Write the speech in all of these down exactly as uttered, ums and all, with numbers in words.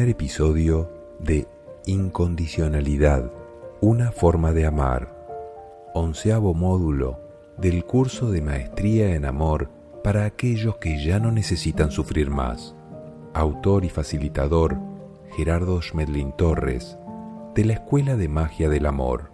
primer episodio de Incondicionalidad, una forma de amar, onceavo módulo del curso de Maestría en Amor para aquellos que ya no necesitan sufrir más. Autor y facilitador Gerardo Schmedlin Torres, de la Escuela de Magia del Amor.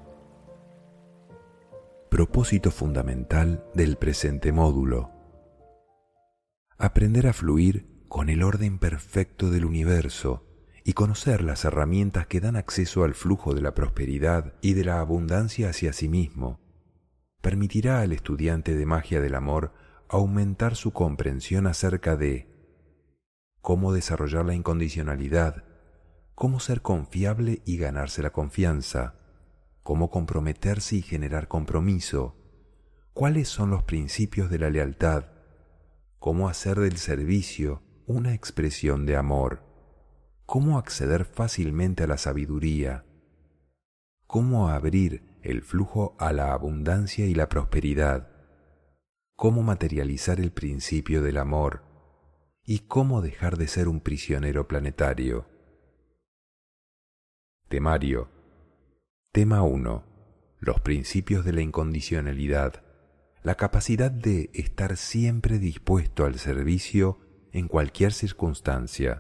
Propósito fundamental del presente módulo: aprender a fluir con el orden perfecto del universo y conocer las herramientas que dan acceso al flujo de la prosperidad y de la abundancia hacia sí mismo. Permitirá al estudiante de magia del amor aumentar su comprensión acerca de cómo desarrollar la incondicionalidad, cómo ser confiable y ganarse la confianza, cómo comprometerse y generar compromiso, cuáles son los principios de la lealtad, cómo hacer del servicio una expresión de amor, cómo acceder fácilmente a la sabiduría, cómo abrir el flujo a la abundancia y la prosperidad, cómo materializar el principio del amor y cómo dejar de ser un prisionero planetario. Temario. Tema uno. Los principios de la incondicionalidad. La capacidad de estar siempre dispuesto al servicio en cualquier circunstancia.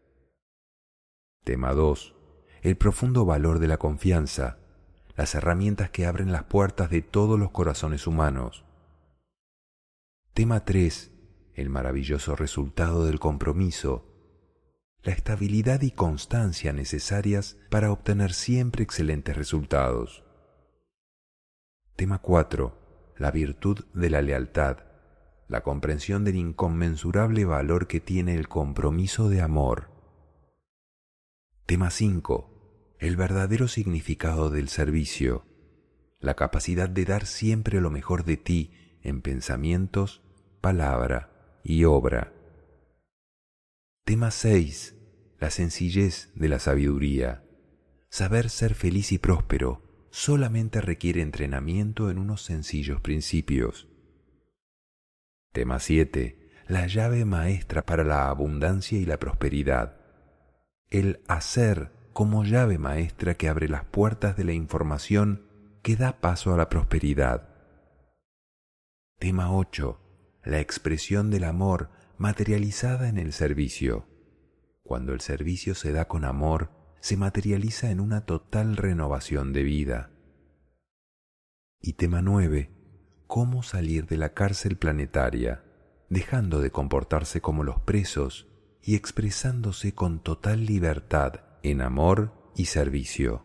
Tema dos. El profundo valor de la confianza. Las herramientas que abren las puertas de todos los corazones humanos. Tema tres. El maravilloso resultado del compromiso. La estabilidad y constancia necesarias para obtener siempre excelentes resultados. Tema cuatro. La virtud de la lealtad. La comprensión del inconmensurable valor que tiene el compromiso de amor. Tema cinco. El verdadero significado del servicio. La capacidad de dar siempre lo mejor de ti en pensamientos, palabra y obra. Tema seis. La sencillez de la sabiduría. Saber ser feliz y próspero solamente requiere entrenamiento en unos sencillos principios. Tema siete. La llave maestra para la abundancia y la prosperidad. El hacer como llave maestra que abre las puertas de la información que da paso a la prosperidad. Tema ocho. La expresión del amor materializada en el servicio. Cuando el servicio se da con amor, se materializa en una total renovación de vida. Y tema nueve. Cómo salir de la cárcel planetaria, dejando de comportarse como los presos y expresándose con total libertad en amor y servicio.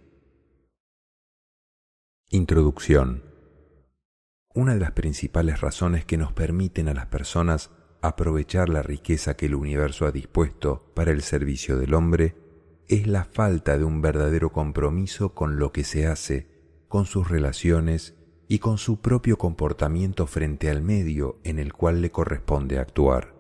Introducción. Una de las principales razones que nos permiten a las personas aprovechar la riqueza que el universo ha dispuesto para el servicio del hombre es la falta de un verdadero compromiso con lo que se hace, con sus relaciones y con su propio comportamiento frente al medio en el cual le corresponde actuar.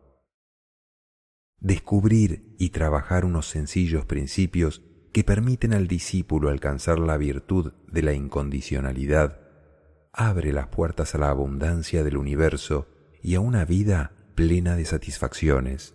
Descubrir y trabajar unos sencillos principios que permiten al discípulo alcanzar la virtud de la incondicionalidad abre las puertas a la abundancia del universo y a una vida plena de satisfacciones.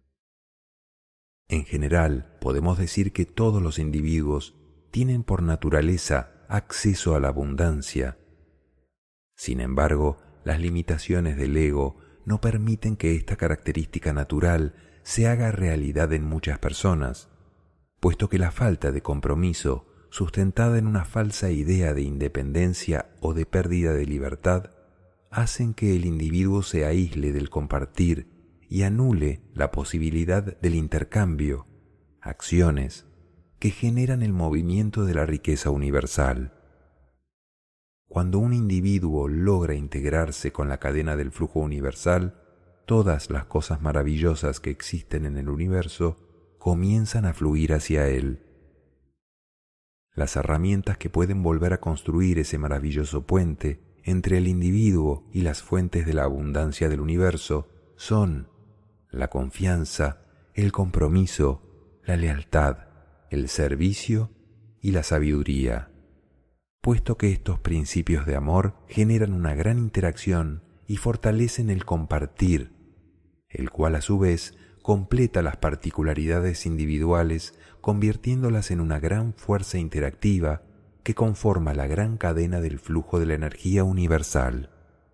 En general, podemos decir que todos los individuos tienen por naturaleza acceso a la abundancia. Sin embargo, las limitaciones del ego no permiten que esta característica natural se haga realidad en muchas personas, puesto que la falta de compromiso, sustentada en una falsa idea de independencia o de pérdida de libertad, hacen que el individuo se aísle del compartir y anule la posibilidad del intercambio, acciones que generan el movimiento de la riqueza universal. Cuando un individuo logra integrarse con la cadena del flujo universal, todas las cosas maravillosas que existen en el universo comienzan a fluir hacia él. Las herramientas que pueden volver a construir ese maravilloso puente entre el individuo y las fuentes de la abundancia del universo son la confianza, el compromiso, la lealtad, el servicio y la sabiduría, puesto que estos principios de amor generan una gran interacción y fortalecen el compartir, el cual a su vez completa las particularidades individuales, convirtiéndolas en una gran fuerza interactiva que conforma la gran cadena del flujo de la energía universal.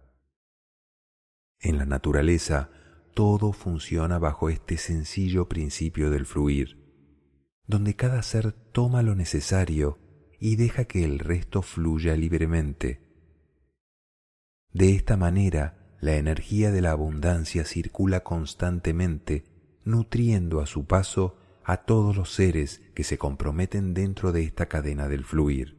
En la naturaleza, todo funciona bajo este sencillo principio del fluir, donde cada ser toma lo necesario y deja que el resto fluya libremente. De esta manera, la energía de la abundancia circula constantemente, nutriendo a su paso a todos los seres que se comprometen dentro de esta cadena del fluir.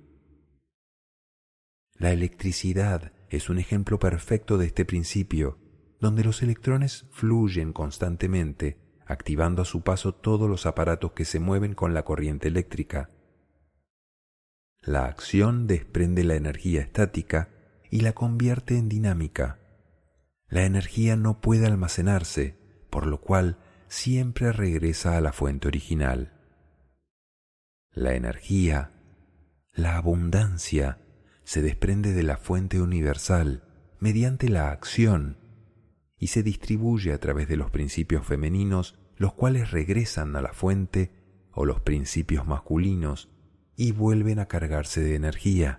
La electricidad es un ejemplo perfecto de este principio, donde los electrones fluyen constantemente, activando a su paso todos los aparatos que se mueven con la corriente eléctrica. La acción desprende la energía estática y la convierte en dinámica. La energía no puede almacenarse, por lo cual siempre regresa a la fuente original. La energía, la abundancia, se desprende de la fuente universal mediante la acción y se distribuye a través de los principios femeninos, los cuales regresan a la fuente, o los principios masculinos, y vuelven a cargarse de energía.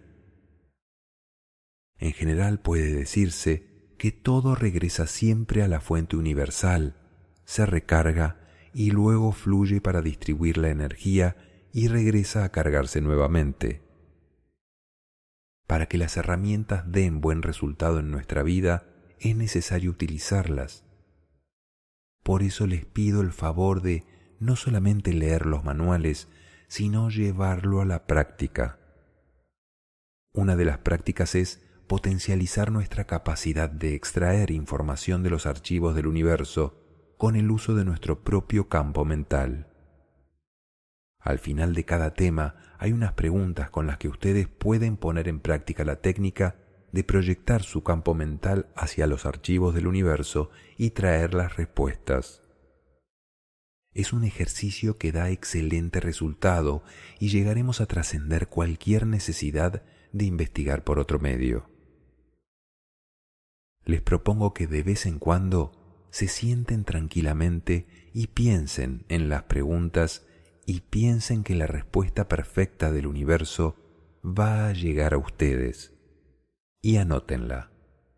En general puede decirse que todo regresa siempre a la fuente universal, se recarga y luego fluye para distribuir la energía y regresa a cargarse nuevamente. Para que las herramientas den buen resultado en nuestra vida, es necesario utilizarlas. Por eso les pido el favor de no solamente leer los manuales, sino llevarlo a la práctica. Una de las prácticas es potencializar nuestra capacidad de extraer información de los archivos del universo con el uso de nuestro propio campo mental. Al final de cada tema hay unas preguntas con las que ustedes pueden poner en práctica la técnica de proyectar su campo mental hacia los archivos del universo y traer las respuestas. Es un ejercicio que da excelente resultado y llegaremos a trascender cualquier necesidad de investigar por otro medio. Les propongo que de vez en cuando se sienten tranquilamente y piensen en las preguntas y piensen que la respuesta perfecta del universo va a llegar a ustedes. Y anótenla.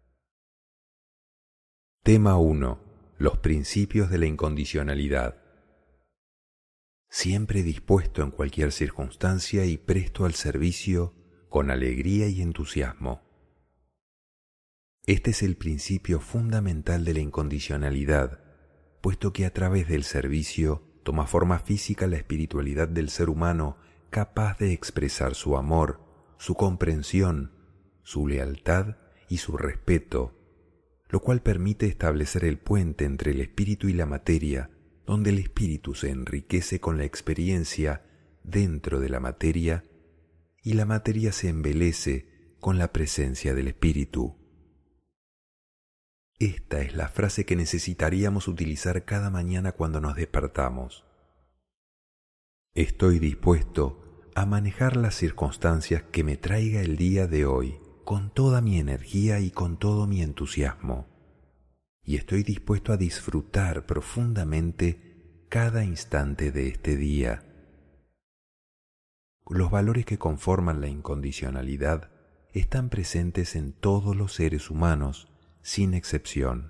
Tema uno. Los principios de la incondicionalidad. Siempre dispuesto en cualquier circunstancia y presto al servicio con alegría y entusiasmo. Este es el principio fundamental de la incondicionalidad, puesto que a través del servicio toma forma física la espiritualidad del ser humano capaz de expresar su amor, su comprensión, su lealtad y su respeto, lo cual permite establecer el puente entre el espíritu y la materia, donde el espíritu se enriquece con la experiencia dentro de la materia y la materia se embelece con la presencia del espíritu. Esta es la frase que necesitaríamos utilizar cada mañana cuando nos despertamos. Estoy dispuesto a manejar las circunstancias que me traiga el día de hoy con toda mi energía y con todo mi entusiasmo, y estoy dispuesto a disfrutar profundamente cada instante de este día. Los valores que conforman la incondicionalidad están presentes en todos los seres humanos, sin excepción.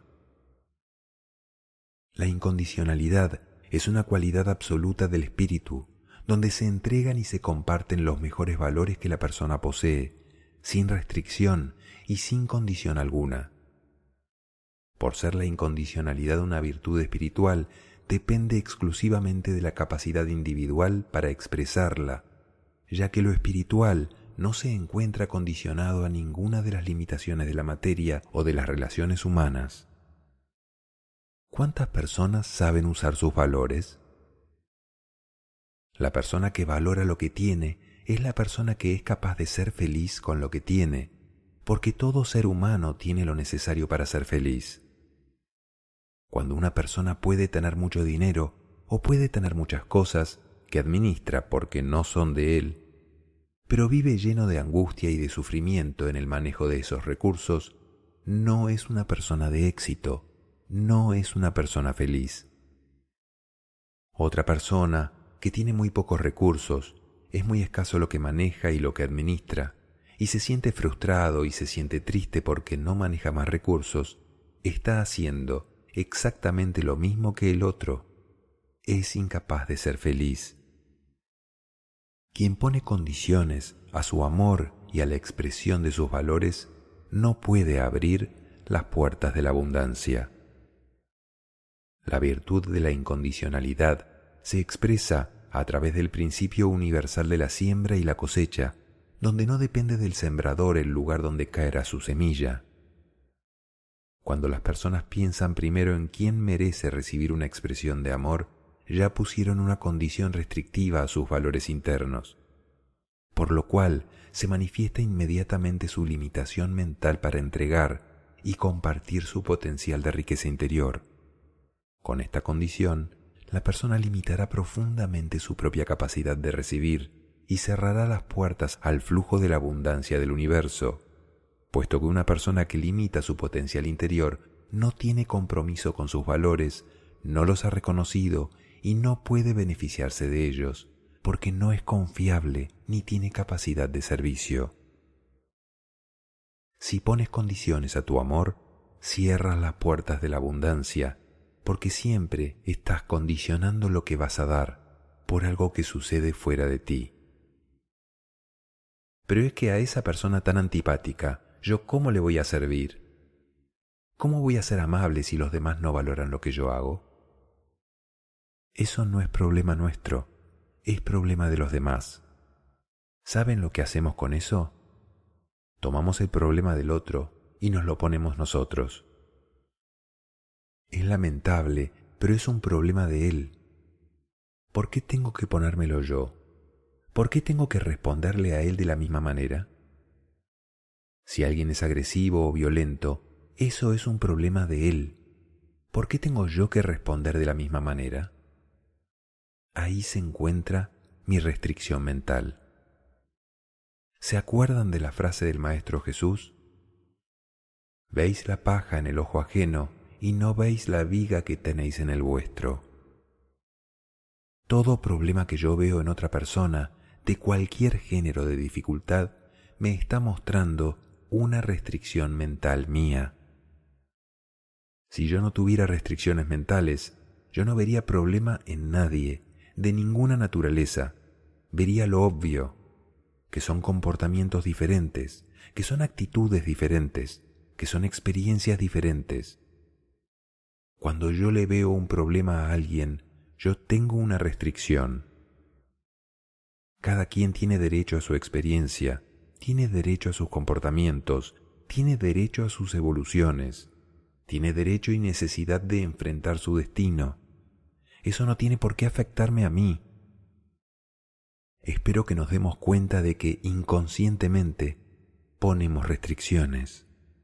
La incondicionalidad es una cualidad absoluta del espíritu, donde se entregan y se comparten los mejores valores que la persona posee, sin restricción y sin condición alguna. Por ser la incondicionalidad una virtud espiritual, depende exclusivamente de la capacidad individual para expresarla, ya que lo espiritual no se encuentra condicionado a ninguna de las limitaciones de la materia o de las relaciones humanas. ¿Cuántas personas saben usar sus valores? La persona que valora lo que tiene es la persona que es capaz de ser feliz con lo que tiene, porque todo ser humano tiene lo necesario para ser feliz. Cuando una persona puede tener mucho dinero o puede tener muchas cosas que administra porque no son de él, pero vive lleno de angustia y de sufrimiento en el manejo de esos recursos, no es una persona de éxito, no es una persona feliz. Otra persona que tiene muy pocos recursos, es muy escaso lo que maneja y lo que administra, y se siente frustrado y se siente triste porque no maneja más recursos, está haciendo exactamente lo mismo que el otro. Es incapaz de ser feliz. Quien pone condiciones a su amor y a la expresión de sus valores no puede abrir las puertas de la abundancia. La virtud de la incondicionalidad se expresa a través del principio universal de la siembra y la cosecha, donde no depende del sembrador el lugar donde caerá su semilla. Cuando las personas piensan primero en quién merece recibir una expresión de amor, ya pusieron una condición restrictiva a sus valores internos, por lo cual se manifiesta inmediatamente su limitación mental para entregar y compartir su potencial de riqueza interior. Con esta condición, la persona limitará profundamente su propia capacidad de recibir y cerrará las puertas al flujo de la abundancia del universo, puesto que una persona que limita su potencial interior no tiene compromiso con sus valores, no los ha reconocido y no puede beneficiarse de ellos, porque no es confiable ni tiene capacidad de servicio. Si pones condiciones a tu amor, cierras las puertas de la abundancia, porque siempre estás condicionando lo que vas a dar por algo que sucede fuera de ti. Pero es que a esa persona tan antipática, ¿yo cómo le voy a servir? ¿Cómo voy a ser amable si los demás no valoran lo que yo hago? Eso no es problema nuestro, es problema de los demás. ¿Saben lo que hacemos con eso? Tomamos el problema del otro y nos lo ponemos nosotros. Es lamentable, pero es un problema de él. ¿Por qué tengo que ponérmelo yo? ¿Por qué tengo que responderle a él de la misma manera? Si alguien es agresivo o violento, eso es un problema de él. ¿Por qué tengo yo que responder de la misma manera? Ahí se encuentra mi restricción mental. ¿Se acuerdan de la frase del Maestro Jesús? Veis la paja en el ojo ajeno y no veis la viga que tenéis en el vuestro. Todo problema que yo veo en otra persona, de cualquier género de dificultad, me está mostrando una restricción mental mía. Si yo no tuviera restricciones mentales, yo no vería problema en nadie, de ninguna naturaleza. Vería lo obvio, que son comportamientos diferentes, que son actitudes diferentes, que son experiencias diferentes. Cuando yo le veo un problema a alguien, yo tengo una restricción. Cada quien tiene derecho a su experiencia, tiene derecho a sus comportamientos, tiene derecho a sus evoluciones, tiene derecho y necesidad de enfrentar su destino. Eso no tiene por qué afectarme a mí. Espero que nos demos cuenta de que inconscientemente ponemos restricciones.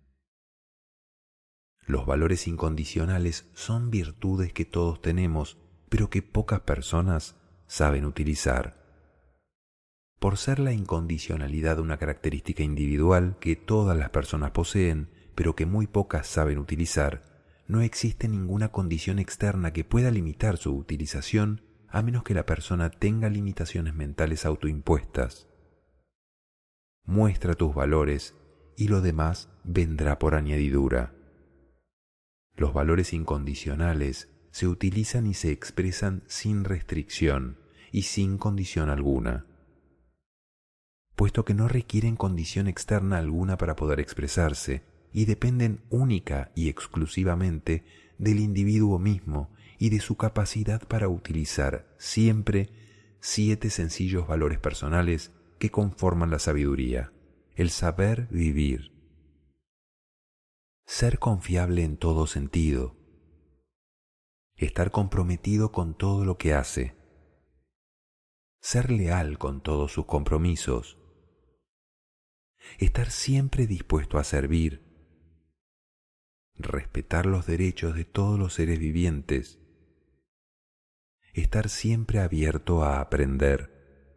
Los valores incondicionales son virtudes que todos tenemos, pero que pocas personas saben utilizar. Por ser la incondicionalidad una característica individual que todas las personas poseen, pero que muy pocas saben utilizar, no existe ninguna condición externa que pueda limitar su utilización a menos que la persona tenga limitaciones mentales autoimpuestas. Muestra tus valores y lo demás vendrá por añadidura. Los valores incondicionales se utilizan y se expresan sin restricción y sin condición alguna, puesto que no requieren condición externa alguna para poder expresarse y dependen única y exclusivamente del individuo mismo y de su capacidad para utilizar siempre siete sencillos valores personales que conforman la sabiduría, el saber vivir. Ser confiable en todo sentido, estar comprometido con todo lo que hace, ser leal con todos sus compromisos, estar siempre dispuesto a servir, respetar los derechos de todos los seres vivientes, estar siempre abierto a aprender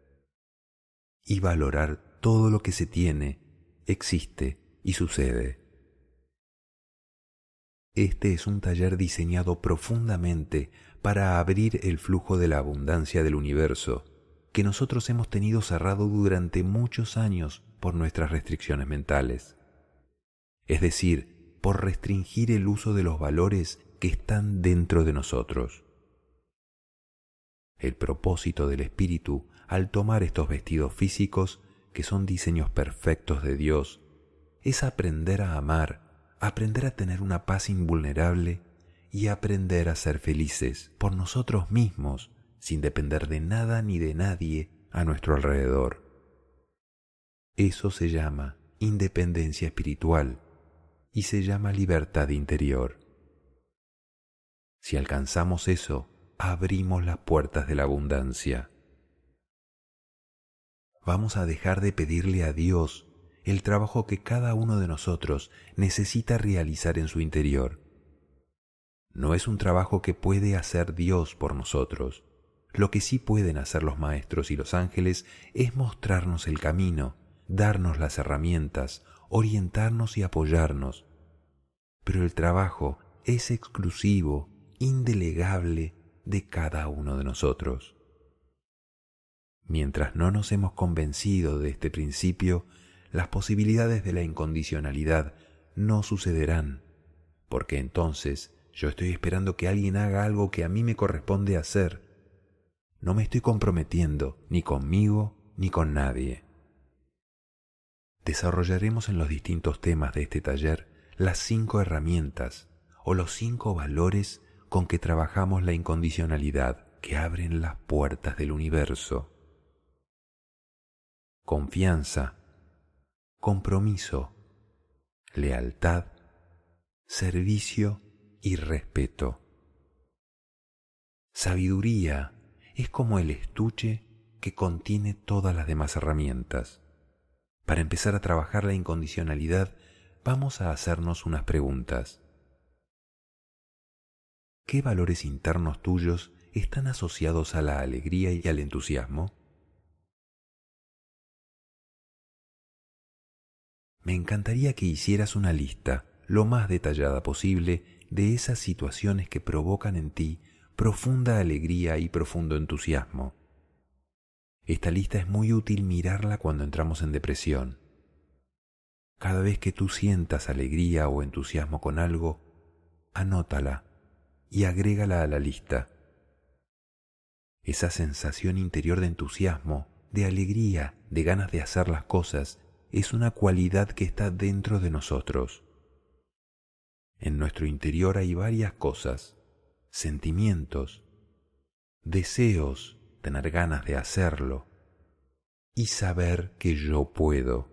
y valorar todo lo que se tiene, existe y sucede. Este es un taller diseñado profundamente para abrir el flujo de la abundancia del universo que nosotros hemos tenido cerrado durante muchos años por nuestras restricciones mentales. Es decir, por restringir el uso de los valores que están dentro de nosotros. El propósito del espíritu al tomar estos vestidos físicos, que son diseños perfectos de Dios, es aprender a amar, aprender a tener una paz invulnerable y aprender a ser felices por nosotros mismos, sin depender de nada ni de nadie a nuestro alrededor. Eso se llama independencia espiritual y se llama libertad interior. Si alcanzamos eso, abrimos las puertas de la abundancia. Vamos a dejar de pedirle a Dios el trabajo que cada uno de nosotros necesita realizar en su interior. No es un trabajo que puede hacer Dios por nosotros. Lo que sí pueden hacer los maestros y los ángeles es mostrarnos el camino, darnos las herramientas, orientarnos y apoyarnos. Pero el trabajo es exclusivo, indelegable de cada uno de nosotros. Mientras no nos hemos convencido de este principio, las posibilidades de la incondicionalidad no sucederán, porque entonces yo estoy esperando que alguien haga algo que a mí me corresponde hacer. No me estoy comprometiendo ni conmigo ni con nadie. Desarrollaremos en los distintos temas de este taller las cinco herramientas o los cinco valores con que trabajamos la incondicionalidad que abren las puertas del universo. Confianza, compromiso, lealtad, servicio y respeto. Sabiduría es como el estuche que contiene todas las demás herramientas. Para empezar a trabajar la incondicionalidad, vamos a hacernos unas preguntas. ¿Qué valores internos tuyos están asociados a la alegría y al entusiasmo? Me encantaría que hicieras una lista lo más detallada posible de esas situaciones que provocan en ti profunda alegría y profundo entusiasmo. Esta lista es muy útil mirarla cuando entramos en depresión. Cada vez que tú sientas alegría o entusiasmo con algo, anótala y agrégala a la lista. Esa sensación interior de entusiasmo, de alegría, de ganas de hacer las cosas, es una cualidad que está dentro de nosotros. En nuestro interior hay varias cosas, sentimientos, deseos, tener ganas de hacerlo, y saber que yo puedo.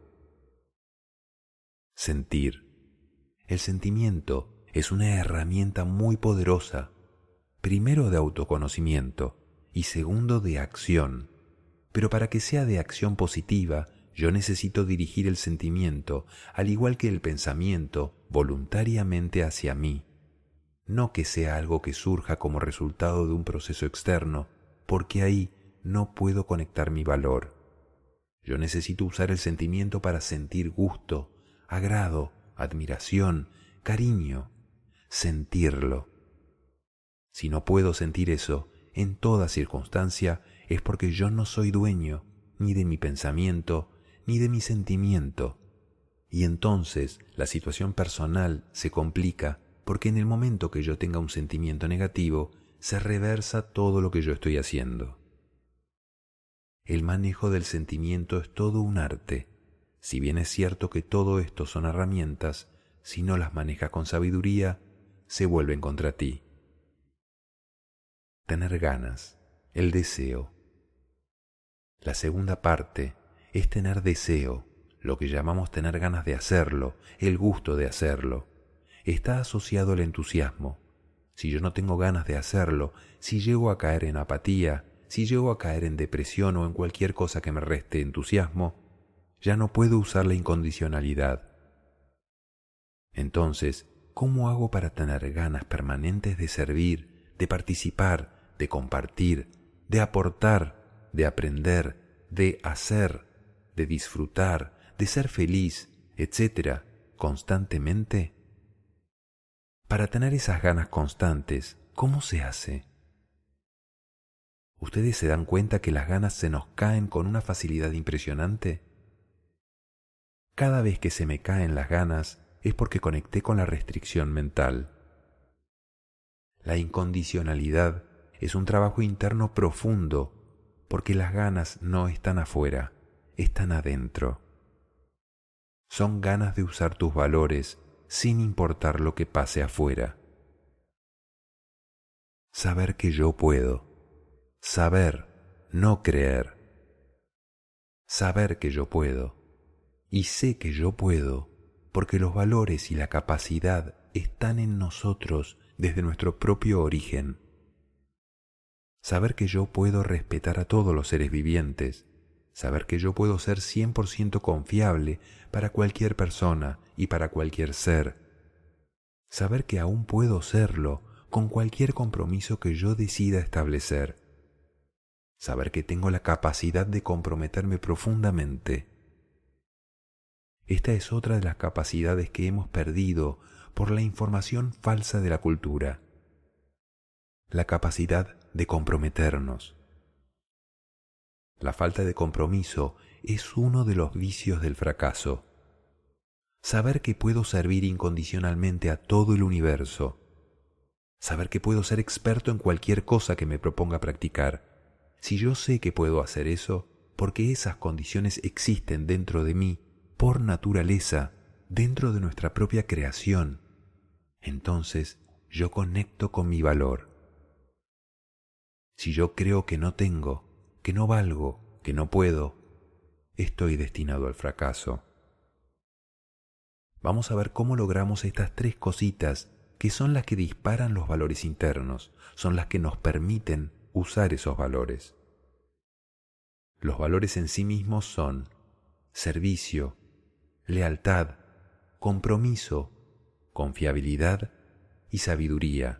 Sentir. El sentimiento es una herramienta muy poderosa, primero de autoconocimiento y segundo de acción. Pero para que sea de acción positiva, yo necesito dirigir el sentimiento, al igual que el pensamiento, voluntariamente hacia mí. No que sea algo que surja como resultado de un proceso externo, porque ahí no puedo conectar mi valor. Yo necesito usar el sentimiento para sentir gusto, agrado, admiración, cariño, sentirlo. Si no puedo sentir eso, en toda circunstancia, es porque yo no soy dueño ni de mi pensamiento ni de mi sentimiento. Y entonces la situación personal se complica porque en el momento que yo tenga un sentimiento negativo, se reversa todo lo que yo estoy haciendo. El manejo del sentimiento es todo un arte. Si bien es cierto que todo esto son herramientas, si no las manejas con sabiduría, se vuelven contra ti. Tener ganas, el deseo. La segunda parte es tener deseo, lo que llamamos tener ganas de hacerlo, el gusto de hacerlo. Está asociado al entusiasmo. Si yo no tengo ganas de hacerlo, si llego a caer en apatía, si llego a caer en depresión o en cualquier cosa que me reste entusiasmo, ya no puedo usar la incondicionalidad. Entonces, ¿cómo hago para tener ganas permanentes de servir, de participar, de compartir, de aportar, de aprender, de hacer, de disfrutar, de ser feliz, etcétera, constantemente? Para tener esas ganas constantes, ¿cómo se hace? ¿Ustedes se dan cuenta que las ganas se nos caen con una facilidad impresionante? Cada vez que se me caen las ganas es porque conecté con la restricción mental. La incondicionalidad es un trabajo interno profundo porque las ganas no están afuera, están adentro. Son ganas de usar tus valores sin importar lo que pase afuera. Saber que yo puedo. Saber, no creer. Saber que yo puedo. Y sé que yo puedo porque los valores y la capacidad están en nosotros desde nuestro propio origen. Saber que yo puedo respetar a todos los seres vivientes. Saber que yo puedo ser cien por ciento confiable para cualquier persona y para cualquier ser. Saber que aún puedo serlo con cualquier compromiso que yo decida establecer. Saber que tengo la capacidad de comprometerme profundamente. Esta es otra de las capacidades que hemos perdido por la información falsa de la cultura. La capacidad de comprometernos. La falta de compromiso es uno de los vicios del fracaso. Saber que puedo servir incondicionalmente a todo el universo. Saber que puedo ser experto en cualquier cosa que me proponga practicar. Si yo sé que puedo hacer eso, porque esas condiciones existen dentro de mí, por naturaleza, dentro de nuestra propia creación, entonces yo conecto con mi valor. Si yo creo que no tengo, que no valgo, que no puedo, estoy destinado al fracaso. Vamos a ver cómo logramos estas tres cositas que son las que disparan los valores internos, son las que nos permiten usar esos valores. Los valores en sí mismos son servicio, lealtad, compromiso, confiabilidad y sabiduría.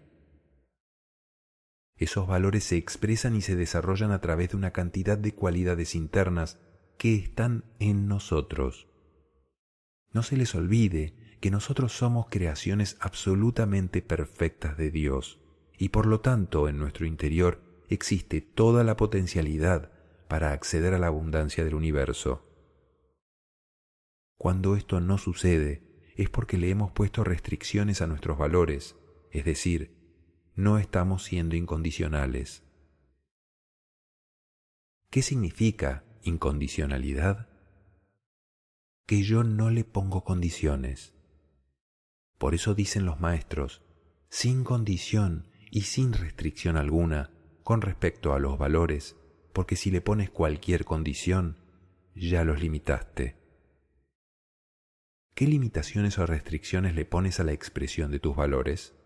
Esos valores se expresan y se desarrollan a través de una cantidad de cualidades internas que están en nosotros. No se les olvide que nosotros somos creaciones absolutamente perfectas de Dios y por lo tanto en nuestro interior existe toda la potencialidad para acceder a la abundancia del universo. Cuando esto no sucede es porque le hemos puesto restricciones a nuestros valores, es decir, no estamos siendo incondicionales. ¿Qué significa incondicionalidad? Que yo no le pongo condiciones. Por eso dicen los maestros, sin condición y sin restricción alguna con respecto a los valores, porque si le pones cualquier condición, ya los limitaste. ¿Qué limitaciones o restricciones le pones a la expresión de tus valores?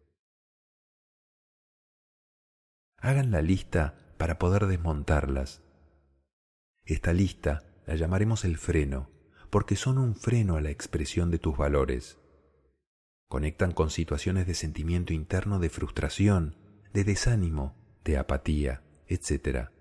Hagan la lista para poder desmontarlas. Esta lista la llamaremos el freno, porque son un freno a la expresión de tus valores. Conectan con situaciones de sentimiento interno de frustración, de desánimo, de apatía, etcétera.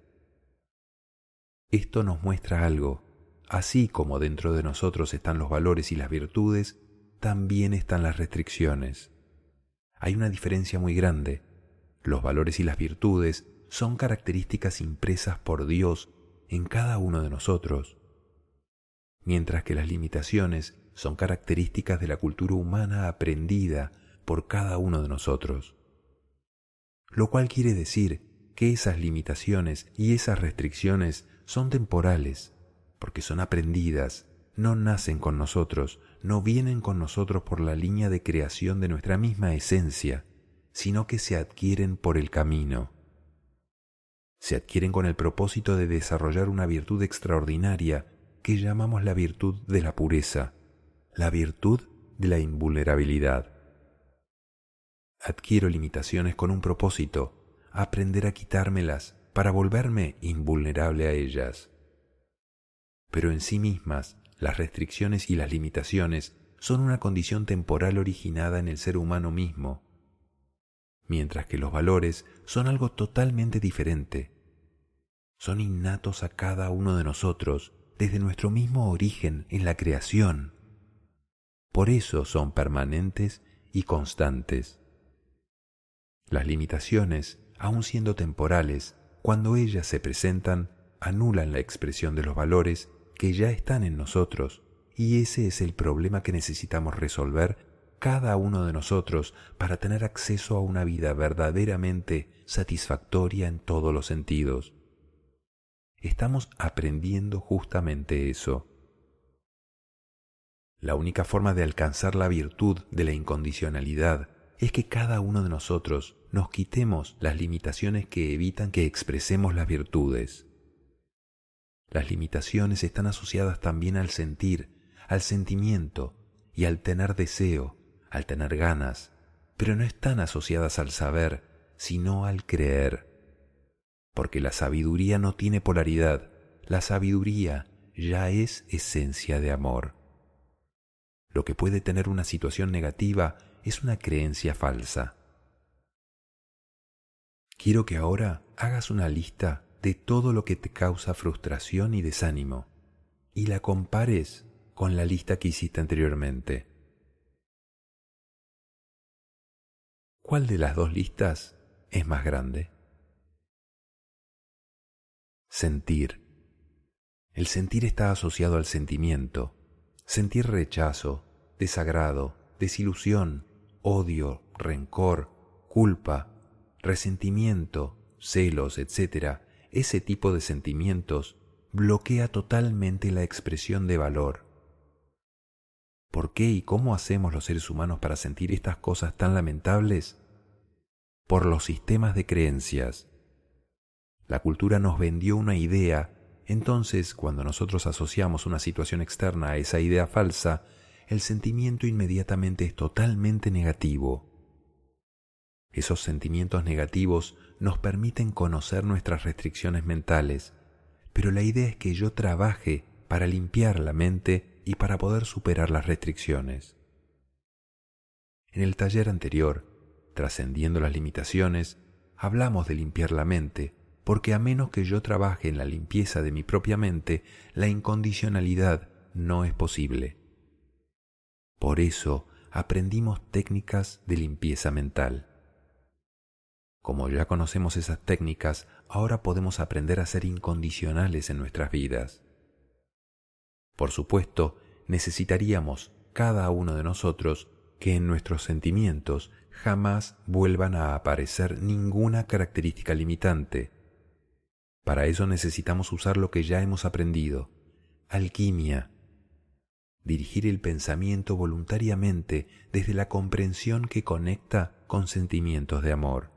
Esto nos muestra algo. Así como dentro de nosotros están los valores y las virtudes, también están las restricciones. Hay una diferencia muy grande. Los valores y las virtudes son características impresas por Dios en cada uno de nosotros, mientras que las limitaciones son características de la cultura humana aprendida por cada uno de nosotros. Lo cual quiere decir que esas limitaciones y esas restricciones son temporales, porque son aprendidas, no nacen con nosotros, no vienen con nosotros por la línea de creación de nuestra misma esencia, sino que se adquieren por el camino. Se adquieren con el propósito de desarrollar una virtud extraordinaria que llamamos la virtud de la pureza, la virtud de la invulnerabilidad. Adquiero limitaciones con un propósito, aprender a quitármelas para volverme invulnerable a ellas. Pero en sí mismas, las restricciones y las limitaciones son una condición temporal originada en el ser humano mismo, mientras que los valores son algo totalmente diferente. Son innatos a cada uno de nosotros desde nuestro mismo origen en la creación. Por eso son permanentes y constantes. Las limitaciones, aun siendo temporales, cuando ellas se presentan, anulan la expresión de los valores que ya están en nosotros, y ese es el problema que necesitamos resolver cada uno de nosotros para tener acceso a una vida verdaderamente satisfactoria en todos los sentidos. Estamos aprendiendo justamente eso. La única forma de alcanzar la virtud de la incondicionalidad es que cada uno de nosotros nos quitemos las limitaciones que evitan que expresemos las virtudes. Las limitaciones están asociadas también al sentir, al sentimiento y al tener deseo, al tener ganas, pero no están asociadas al saber, sino al creer. Porque la sabiduría no tiene polaridad, la sabiduría ya es esencia de amor. Lo que puede tener una situación negativa es una creencia falsa. Quiero que ahora hagas una lista de todo lo que te causa frustración y desánimo y la compares con la lista que hiciste anteriormente. ¿Cuál de las dos listas es más grande? Sentir. El sentir está asociado al sentimiento. Sentir rechazo, desagrado, desilusión, odio, rencor, culpa, resentimiento, celos, etcétera, ese tipo de sentimientos bloquea totalmente la expresión de valor. ¿Por qué y cómo hacemos los seres humanos para sentir estas cosas tan lamentables? Por los sistemas de creencias. La cultura nos vendió una idea, entonces cuando nosotros asociamos una situación externa a esa idea falsa, el sentimiento inmediatamente es totalmente negativo. Esos sentimientos negativos nos permiten conocer nuestras restricciones mentales, pero la idea es que yo trabaje para limpiar la mente y para poder superar las restricciones. En el taller anterior, Trascendiendo las limitaciones, hablamos de limpiar la mente, porque a menos que yo trabaje en la limpieza de mi propia mente, la incondicionalidad no es posible. Por eso aprendimos técnicas de limpieza mental. Como ya conocemos esas técnicas, ahora podemos aprender a ser incondicionales en nuestras vidas. Por supuesto, necesitaríamos, cada uno de nosotros, que en nuestros sentimientos jamás vuelvan a aparecer ninguna característica limitante. Para eso necesitamos usar lo que ya hemos aprendido, alquimia. Dirigir el pensamiento voluntariamente desde la comprensión que conecta con sentimientos de amor.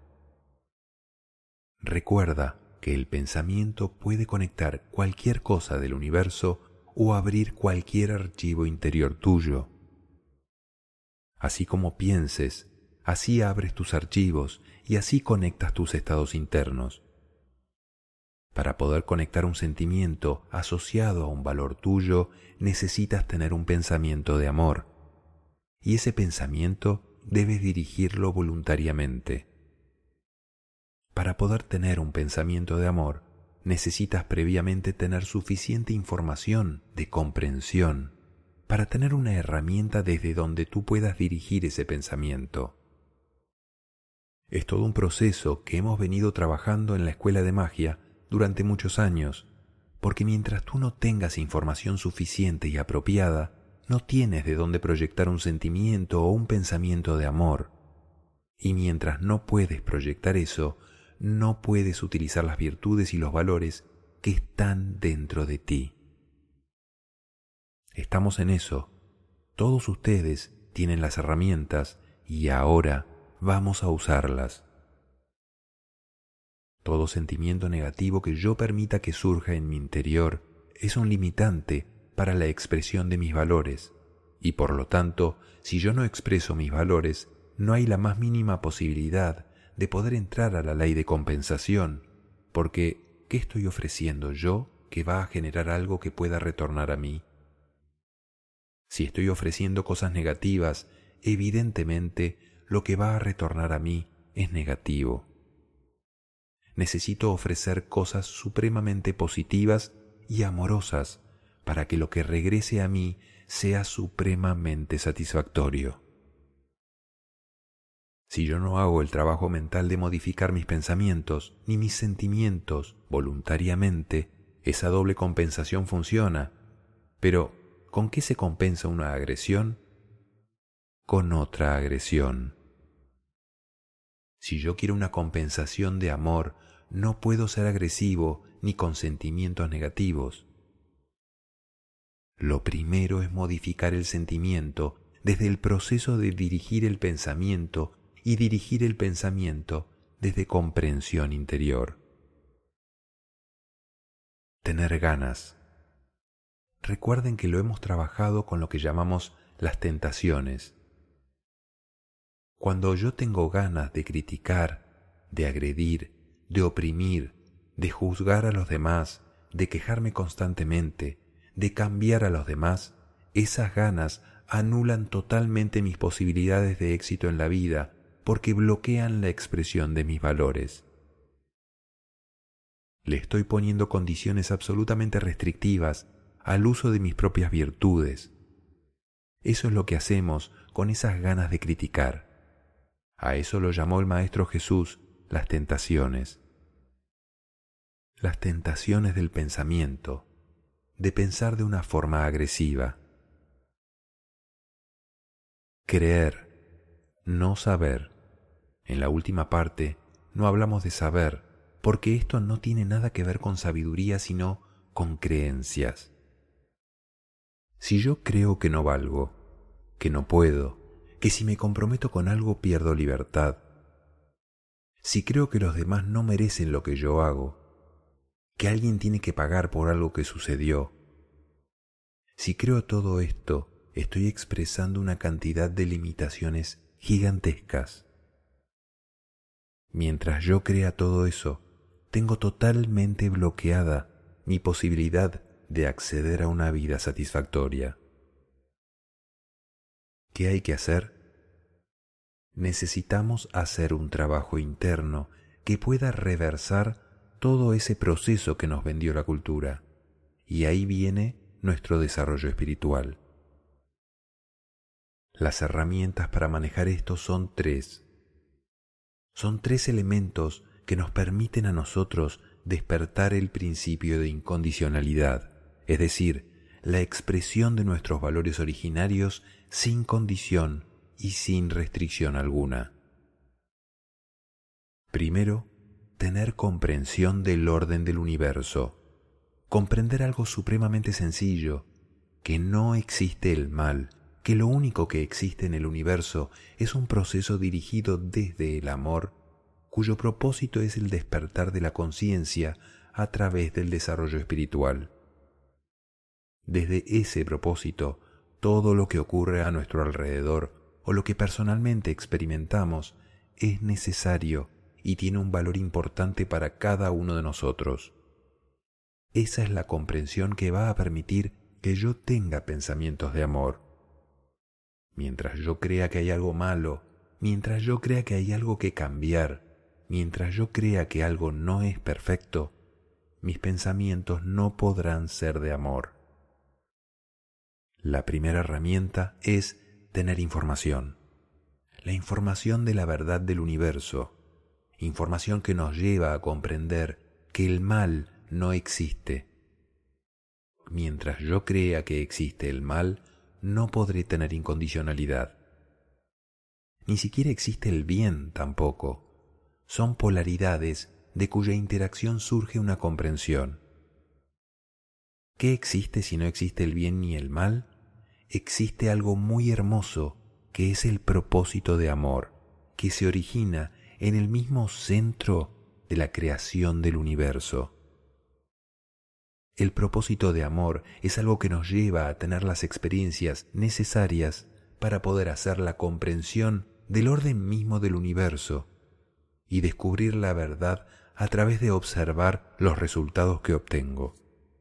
Recuerda que el pensamiento puede conectar cualquier cosa del universo o abrir cualquier archivo interior tuyo. Así como pienses, así abres tus archivos y así conectas tus estados internos. Para poder conectar un sentimiento asociado a un valor tuyo, necesitas tener un pensamiento de amor. Y ese pensamiento debes dirigirlo voluntariamente. Para poder tener un pensamiento de amor, necesitas previamente tener suficiente información de comprensión para tener una herramienta desde donde tú puedas dirigir ese pensamiento. Es todo un proceso que hemos venido trabajando en la escuela de magia durante muchos años, porque mientras tú no tengas información suficiente y apropiada, no tienes de dónde proyectar un sentimiento o un pensamiento de amor. Y mientras no puedes proyectar eso, no puedes utilizar las virtudes y los valores que están dentro de ti. Estamos en eso. Todos ustedes tienen las herramientas y ahora vamos a usarlas. Todo sentimiento negativo que yo permita que surja en mi interior es un limitante para la expresión de mis valores, y por lo tanto, si yo no expreso mis valores, no hay la más mínima posibilidad de poder entrar a la ley de compensación, porque ¿qué estoy ofreciendo yo que va a generar algo que pueda retornar a mí? Si estoy ofreciendo cosas negativas, evidentemente lo que va a retornar a mí es negativo. Necesito ofrecer cosas supremamente positivas y amorosas para que lo que regrese a mí sea supremamente satisfactorio. Si yo no hago el trabajo mental de modificar mis pensamientos ni mis sentimientos voluntariamente, esa doble compensación funciona. Pero, ¿con qué se compensa una agresión? Con otra agresión. Si yo quiero una compensación de amor, no puedo ser agresivo ni con sentimientos negativos. Lo primero es modificar el sentimiento desde el proceso de dirigir el pensamiento y dirigir el pensamiento desde comprensión interior. Tener ganas. Recuerden que lo hemos trabajado con lo que llamamos las tentaciones. Cuando yo tengo ganas de criticar, de agredir, de oprimir, de juzgar a los demás, de quejarme constantemente, de cambiar a los demás, esas ganas anulan totalmente mis posibilidades de éxito en la vida porque bloquean la expresión de mis valores. Le estoy poniendo condiciones absolutamente restrictivas al uso de mis propias virtudes. Eso es lo que hacemos con esas ganas de criticar. A eso lo llamó el Maestro Jesús las tentaciones. Las tentaciones del pensamiento, de pensar de una forma agresiva. Creer, no saber. En la última parte no hablamos de saber, porque esto no tiene nada que ver con sabiduría, sino con creencias. Si yo creo que no valgo, que no puedo, que si me comprometo con algo pierdo libertad, si creo que los demás no merecen lo que yo hago, que alguien tiene que pagar por algo que sucedió, si creo todo esto, estoy expresando una cantidad de limitaciones gigantescas. Mientras yo crea todo eso, tengo totalmente bloqueada mi posibilidad de acceder a una vida satisfactoria. ¿Qué hay que hacer? Necesitamos hacer un trabajo interno que pueda reversar todo ese proceso que nos vendió la cultura, y ahí viene nuestro desarrollo espiritual. Las herramientas para manejar esto son tres. Son tres elementos que nos permiten a nosotros despertar el principio de incondicionalidad, es decir, la expresión de nuestros valores originarios sin condición y sin restricción alguna. Primero, tener comprensión del orden del universo, comprender algo supremamente sencillo, que no existe el mal, que lo único que existe en el universo es un proceso dirigido desde el amor, cuyo propósito es el despertar de la conciencia a través del desarrollo espiritual. Desde ese propósito, todo lo que ocurre a nuestro alrededor o lo que personalmente experimentamos es necesario y tiene un valor importante para cada uno de nosotros. Esa es la comprensión que va a permitir que yo tenga pensamientos de amor. Mientras yo crea que hay algo malo, mientras yo crea que hay algo que cambiar, mientras yo crea que algo no es perfecto, mis pensamientos no podrán ser de amor. La primera herramienta es tener información. La información de la verdad del universo, información que nos lleva a comprender que el mal no existe. Mientras yo crea que existe el mal, no podré tener incondicionalidad. Ni siquiera existe el bien tampoco. Son polaridades de cuya interacción surge una comprensión. ¿Qué existe si no existe el bien ni el mal? Existe algo muy hermoso que es el propósito de amor, que se origina en el mismo centro de la creación del universo. El propósito de amor es algo que nos lleva a tener las experiencias necesarias para poder hacer la comprensión del orden mismo del universo y descubrir la verdad a través de observar los resultados que obtengo.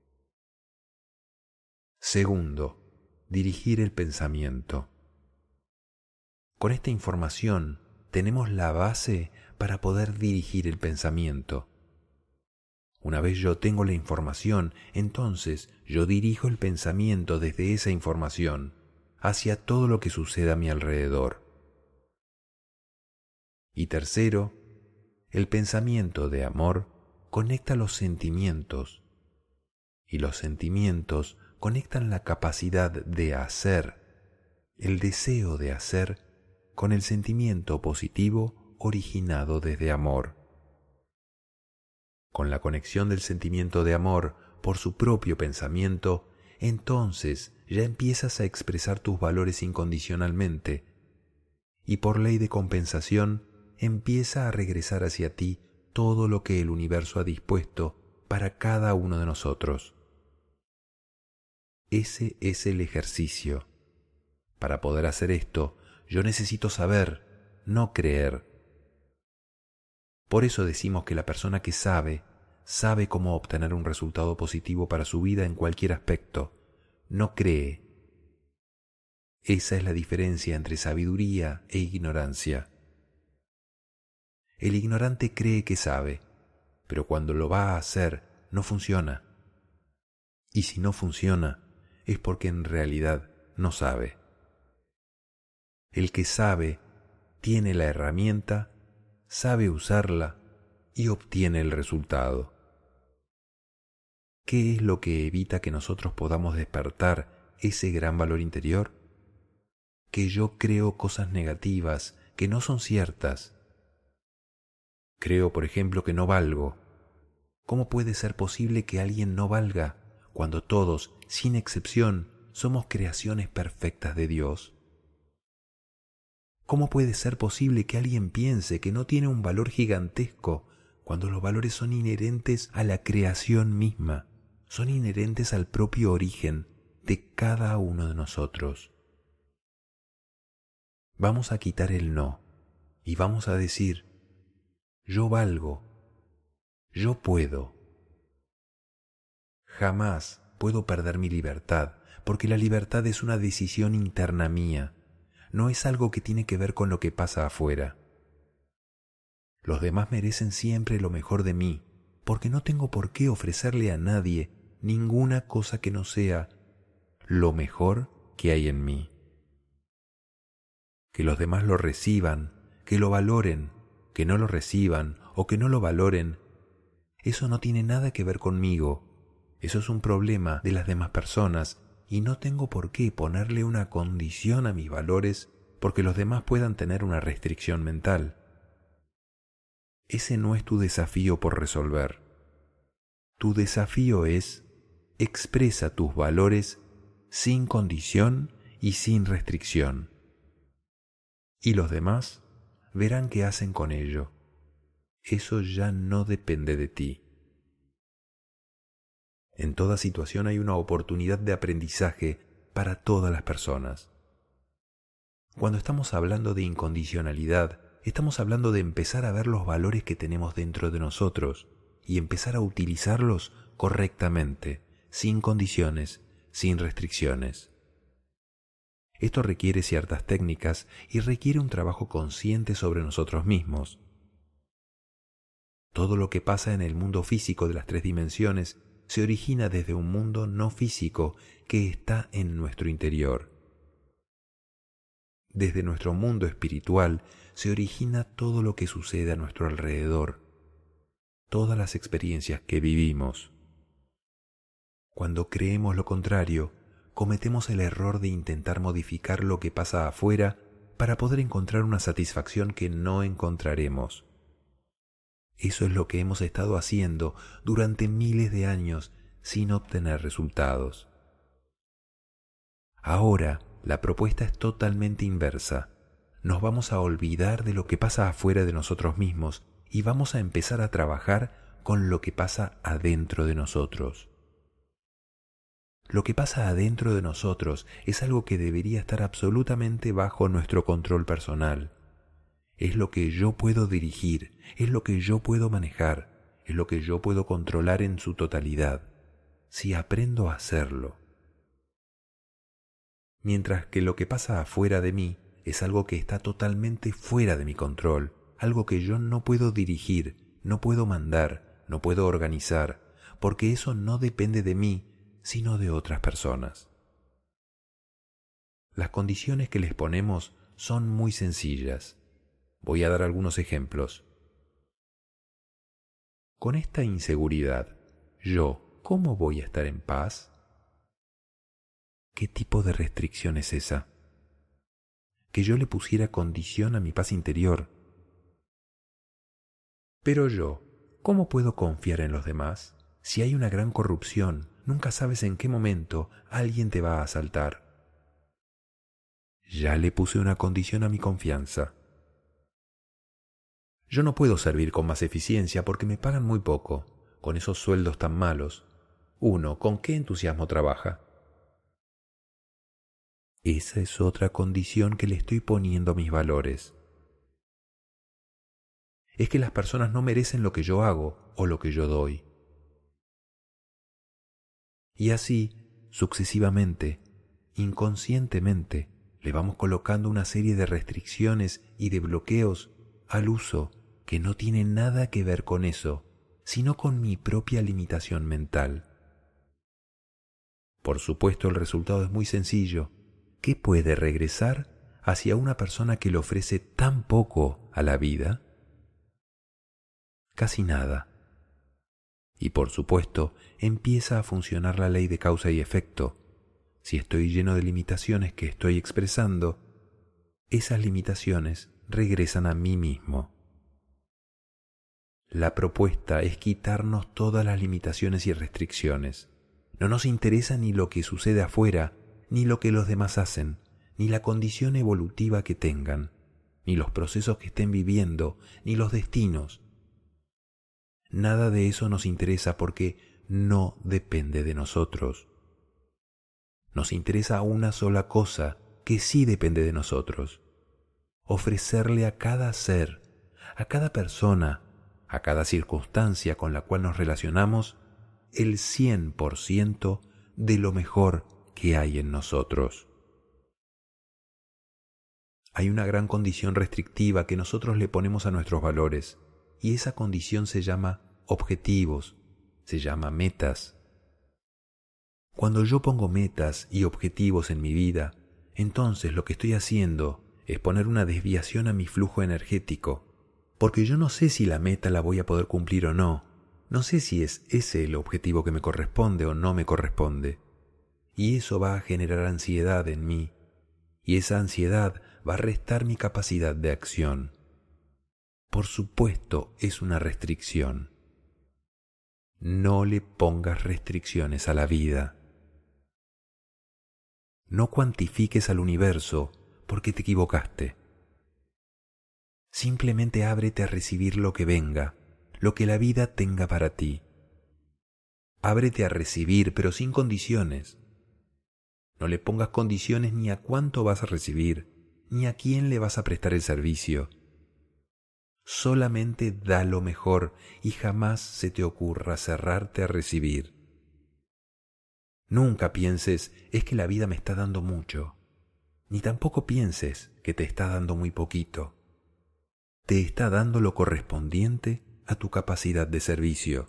Segundo, dirigir el pensamiento. Con esta información tenemos la base para poder dirigir el pensamiento. Una vez yo tengo la información, entonces yo dirijo el pensamiento desde esa información hacia todo lo que sucede a mi alrededor. Y tercero, el pensamiento de amor conecta los sentimientos, y los sentimientos conectan la capacidad de hacer, el deseo de hacer, con el sentimiento positivo originado desde amor. Con la conexión del sentimiento de amor por su propio pensamiento, entonces ya empiezas a expresar tus valores incondicionalmente, y por ley de compensación empieza a regresar hacia ti todo lo que el universo ha dispuesto para cada uno de nosotros. Ese es el ejercicio. Para poder hacer esto, yo necesito saber, no creer. Por eso decimos que la persona que sabe, sabe cómo obtener un resultado positivo para su vida en cualquier aspecto. No cree. Esa es la diferencia entre sabiduría e ignorancia. El ignorante cree que sabe, pero cuando lo va a hacer, no funciona. Y si no funciona, es porque en realidad no sabe. El que sabe, tiene la herramienta, sabe usarla y obtiene el resultado. ¿Qué es lo que evita que nosotros podamos despertar ese gran valor interior? Que yo creo cosas negativas que no son ciertas. Creo, por ejemplo, que no valgo. ¿Cómo puede ser posible que alguien no valga cuando todos, sin excepción, somos creaciones perfectas de Dios? ¿Cómo puede ser posible que alguien piense que no tiene un valor gigantesco cuando los valores son inherentes a la creación misma, son inherentes al propio origen de cada uno de nosotros? Vamos a quitar el no y vamos a decir, yo valgo, yo puedo. Jamás puedo perder mi libertad, porque la libertad es una decisión interna mía, no es algo que tiene que ver con lo que pasa afuera. Los demás merecen siempre lo mejor de mí, porque no tengo por qué ofrecerle a nadie ninguna cosa que no sea lo mejor que hay en mí. Que los demás lo reciban, que lo valoren, que no lo reciban o que no lo valoren, eso no tiene nada que ver conmigo. Eso es un problema de las demás personas y no tengo por qué ponerle una condición a mis valores porque los demás puedan tener una restricción mental. Ese no es tu desafío por resolver. Tu desafío es expresa tus valores sin condición y sin restricción. Y los demás verán qué hacen con ello. Eso ya no depende de ti. En toda situación hay una oportunidad de aprendizaje para todas las personas. Cuando estamos hablando de incondicionalidad, estamos hablando de empezar a ver los valores que tenemos dentro de nosotros y empezar a utilizarlos correctamente, sin condiciones, sin restricciones. Esto requiere ciertas técnicas y requiere un trabajo consciente sobre nosotros mismos. Todo lo que pasa en el mundo físico de las tres dimensiones se origina desde un mundo no físico que está en nuestro interior. Desde nuestro mundo espiritual se origina todo lo que sucede a nuestro alrededor, todas las experiencias que vivimos. Cuando creemos lo contrario, cometemos el error de intentar modificar lo que pasa afuera para poder encontrar una satisfacción que no encontraremos. Eso es lo que hemos estado haciendo durante miles de años sin obtener resultados. Ahora, la propuesta es totalmente inversa. Nos vamos a olvidar de lo que pasa afuera de nosotros mismos y vamos a empezar a trabajar con lo que pasa adentro de nosotros. Lo que pasa adentro de nosotros es algo que debería estar absolutamente bajo nuestro control personal. Es lo que yo puedo dirigir, es lo que yo puedo manejar, es lo que yo puedo controlar en su totalidad, si aprendo a hacerlo. Mientras que lo que pasa afuera de mí es algo que está totalmente fuera de mi control, algo que yo no puedo dirigir, no puedo mandar, no puedo organizar, porque eso no depende de mí, sino de otras personas. Las condiciones que les ponemos son muy sencillas. Voy a dar algunos ejemplos. Con esta inseguridad, ¿yo cómo voy a estar en paz? ¿Qué tipo de restricción es esa? Que yo le pusiera condición a mi paz interior. Pero yo, ¿cómo puedo confiar en los demás? Si hay una gran corrupción, nunca sabes en qué momento alguien te va a asaltar. Ya le puse una condición a mi confianza. Yo no puedo servir con más eficiencia porque me pagan muy poco, con esos sueldos tan malos. Uno, ¿con qué entusiasmo trabaja? Esa es otra condición que le estoy poniendo a mis valores. Es que las personas no merecen lo que yo hago o lo que yo doy. Y así, sucesivamente, inconscientemente, le vamos colocando una serie de restricciones y de bloqueos al uso que no tiene nada que ver con eso, sino con mi propia limitación mental. Por supuesto, el resultado es muy sencillo. ¿Qué puede regresar hacia una persona que le ofrece tan poco a la vida? Casi nada. Y por supuesto, empieza a funcionar la ley de causa y efecto. Si estoy lleno de limitaciones que estoy expresando, esas limitaciones regresan a mí mismo. La propuesta es quitarnos todas las limitaciones y restricciones. No nos interesa ni lo que sucede afuera, ni lo que los demás hacen, ni la condición evolutiva que tengan, ni los procesos que estén viviendo, ni los destinos. Nada de eso nos interesa porque no depende de nosotros. Nos interesa una sola cosa que sí depende de nosotros: ofrecerle a cada ser, a cada persona, a cada circunstancia con la cual nos relacionamos, el cien por ciento de lo mejor que hay en nosotros. Hay una gran condición restrictiva que nosotros le ponemos a nuestros valores, y esa condición se llama objetivos, se llama metas. Cuando yo pongo metas y objetivos en mi vida, entonces lo que estoy haciendo es poner una desviación a mi flujo energético, porque yo no sé si la meta la voy a poder cumplir o no, no sé si es ese el objetivo que me corresponde o no me corresponde, y eso va a generar ansiedad en mí, y esa ansiedad va a restar mi capacidad de acción. Por supuesto, es una restricción. No le pongas restricciones a la vida. No cuantifiques al universo porque te equivocaste. Simplemente ábrete a recibir lo que venga, lo que la vida tenga para ti. Ábrete a recibir, pero sin condiciones. No le pongas condiciones ni a cuánto vas a recibir, ni a quién le vas a prestar el servicio. Solamente da lo mejor y jamás se te ocurra cerrarte a recibir. Nunca pienses, es que la vida me está dando mucho. Ni tampoco pienses que te está dando muy poquito. Te está dando lo correspondiente a tu capacidad de servicio.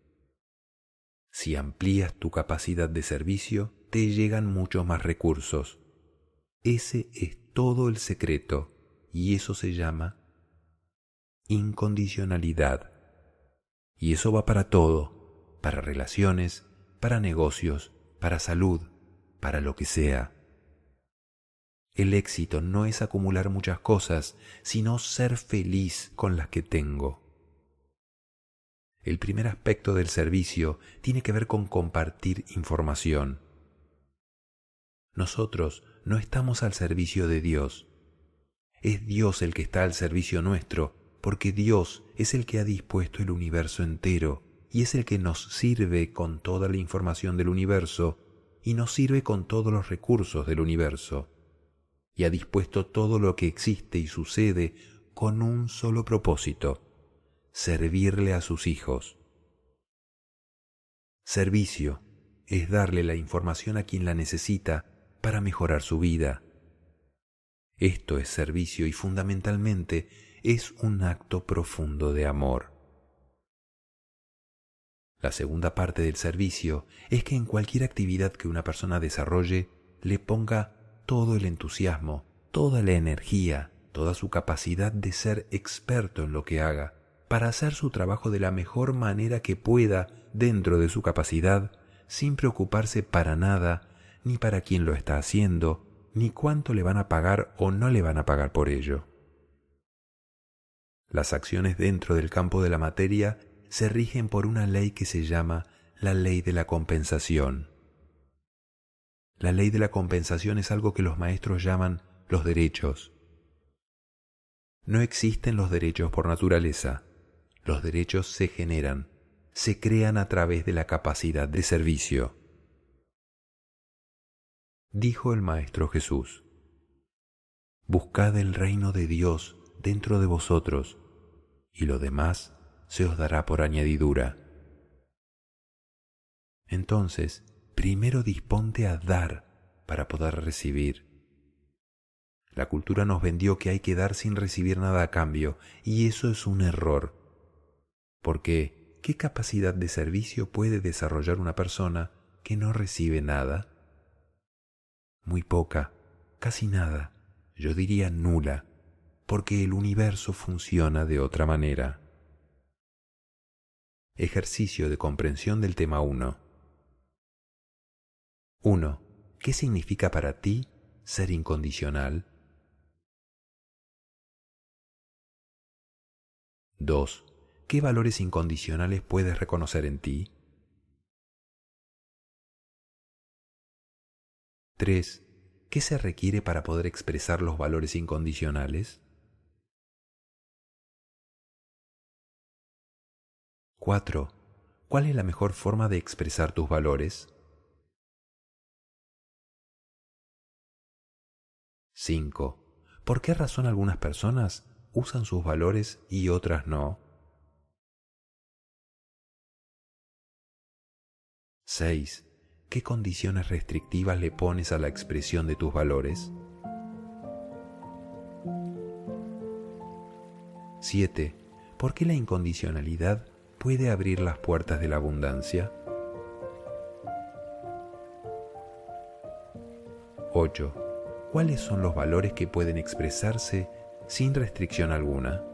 Si amplías tu capacidad de servicio, te llegan muchos más recursos. Ese es todo el secreto, y eso se llama incondicionalidad. Y eso va para todo, para relaciones, para negocios, para salud, para lo que sea. El éxito no es acumular muchas cosas, sino ser feliz con las que tengo. El primer aspecto del servicio tiene que ver con compartir información. Nosotros no estamos al servicio de Dios. Es Dios el que está al servicio nuestro, porque Dios es el que ha dispuesto el universo entero y es el que nos sirve con toda la información del universo y nos sirve con todos los recursos del universo. Y ha dispuesto todo lo que existe y sucede con un solo propósito: servirle a sus hijos. Servicio es darle la información a quien la necesita para mejorar su vida. Esto es servicio y fundamentalmente es un acto profundo de amor. La segunda parte del servicio es que en cualquier actividad que una persona desarrolle le ponga todo el entusiasmo, toda la energía, toda su capacidad de ser experto en lo que haga, para hacer su trabajo de la mejor manera que pueda dentro de su capacidad, sin preocuparse para nada, ni para quién lo está haciendo, ni cuánto le van a pagar o no le van a pagar por ello. Las acciones dentro del campo de la materia se rigen por una ley que se llama la ley de la compensación. La ley de la compensación es algo que los maestros llaman los derechos. No existen los derechos por naturaleza. Los derechos se generan, se crean a través de la capacidad de servicio. Dijo el Maestro Jesús: buscad el reino de Dios dentro de vosotros, y lo demás se os dará por añadidura. Entonces, primero disponte a dar para poder recibir. La cultura nos vendió que hay que dar sin recibir nada a cambio, y eso es un error. Porque, ¿qué capacidad de servicio puede desarrollar una persona que no recibe nada? Muy poca, casi nada, yo diría nula, porque el universo funciona de otra manera. Ejercicio de comprensión del tema uno. uno. ¿Qué significa para ti ser incondicional? dos. ¿Qué valores incondicionales puedes reconocer en ti? tres. ¿Qué se requiere para poder expresar los valores incondicionales? cuatro. ¿Cuál es la mejor forma de expresar tus valores? cinco. ¿Por qué razón algunas personas usan sus valores y otras no? seis. ¿Qué condiciones restrictivas le pones a la expresión de tus valores? siete. ¿Por qué la incondicionalidad puede abrir las puertas de la abundancia? ocho. ¿Cuáles son los valores que pueden expresarse sin restricción alguna?